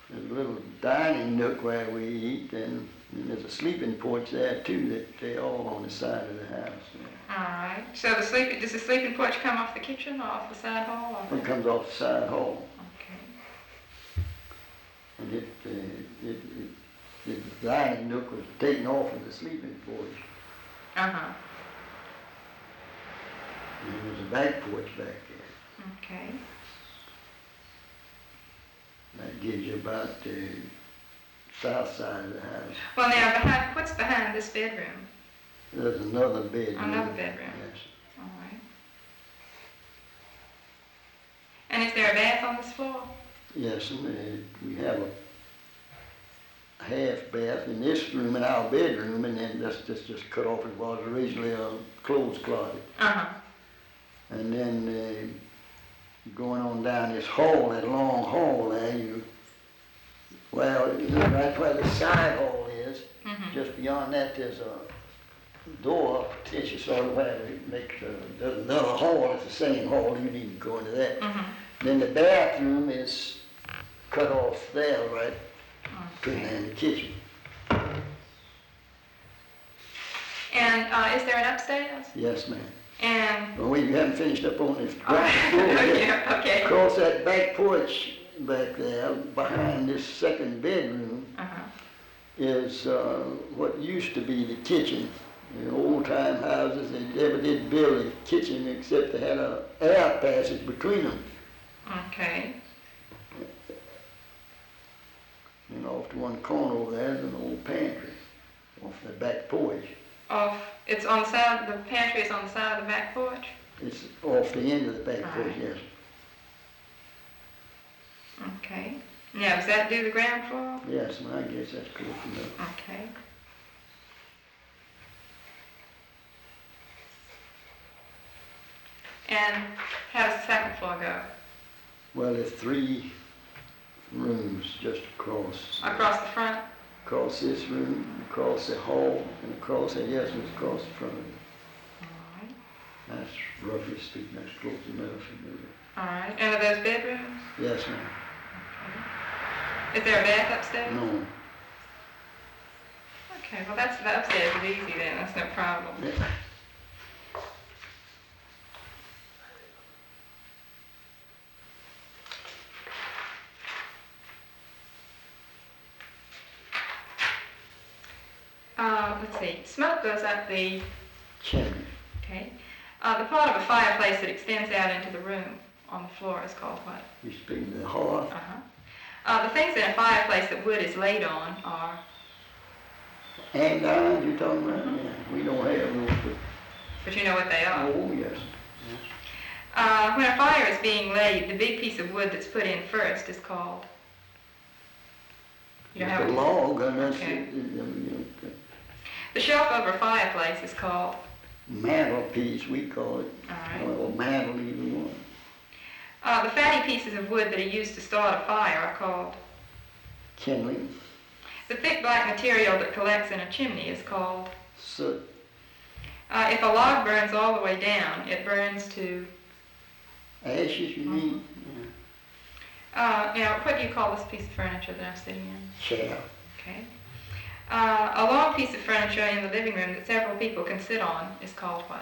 There's a little dining nook where we eat, and there's a sleeping porch there too. That they're all on the side of the house. All right. So does the sleeping porch come off the kitchen or off the side hall? It comes off the side hall. Okay. And the dining nook was taken off of the sleeping porch. Uh-huh. And there's a back porch back there. Okay. That gives you about the south side of the house. Well, now, what's behind this bedroom? There's another bedroom. Another bedroom. Yes. All right. And is there a bath on this floor? Yes, and we have a half bath in this room, in our bedroom, and then that's just cut off. It was originally a clothes closet. Uh-huh. And then going on down this hall, that long hall there, right where the side hall is, just beyond that there's a door, partition sort of where it makes there's another hall, it's the same hall, you need to go into that. Then the bathroom is cut off there, right, between there and the kitchen. And is there an upstairs? Yes, ma'am. And Well, we haven't finished up on this ground floor yet. okay. Across that back porch back there, behind this second bedroom, is what used to be the kitchen. In old-time houses, they never did build a kitchen except they had an air passage between them. Okay. And off to one corner over there is an old pantry off the back porch. It's on the side, the pantry is on the side of the back porch? It's off the end of the back porch, yes. Okay. Now, does that do the ground floor? Yes, well, I guess that's close enough. Okay. And how does the second floor go? Well, there's 3 rooms just across. Across the front? Across this room, across the hall, and across the front of it. All right. That's roughly speaking, that's close enough. All right. And are those bedrooms? Yes, ma'am. Okay. Is there a bath upstairs? No. Okay, well the upstairs is easy then, that's no problem. Yeah. Let's see, smoke goes up the Chimney. okay. The part of a fireplace that extends out into the room on the floor is called what? You speak of the hearth. The things in a fireplace that wood is laid on are? Andirons you're talking about? Yeah, we don't have those. But you know what they are? Oh, yes. When a fire is being laid, the big piece of wood that's put in first is called? You know It's a log, and that's okay. it. The shelf over a fireplace is called? Mantelpiece, we call it. All right. Or mantel, either one. The fatty pieces of wood that are used to start a fire are called? Kindling. The thick black material that collects in a chimney is called? Soot. If a log burns all the way down, it burns to? Ashes, you mean? Now, what do you call this piece of furniture that I'm sitting in? Chair. Okay. A long piece of furniture in the living room that several people can sit on is called what?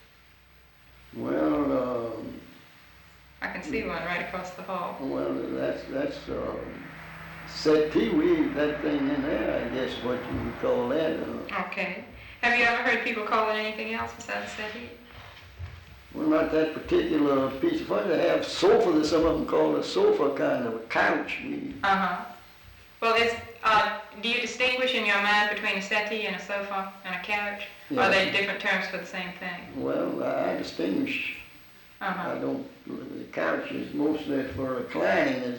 Well, I can see one right across the hall. well, that's settee. That thing in there, I guess what you would call that. Okay. Have you ever heard people call it anything else besides settee? Well, not that particular piece of furniture. They have sofa that some of them call a sofa, kind of a couch. Well, do you distinguish in your mind between a settee and a sofa and a couch? Yeah. Are they different terms for the same thing? Well, I distinguish. I don't. The couch is mostly for reclining.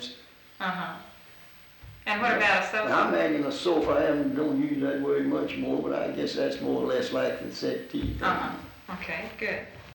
And what about a sofa? I imagine a sofa. I don't use that word much more, but I guess that's more or less like the settee. Okay, good.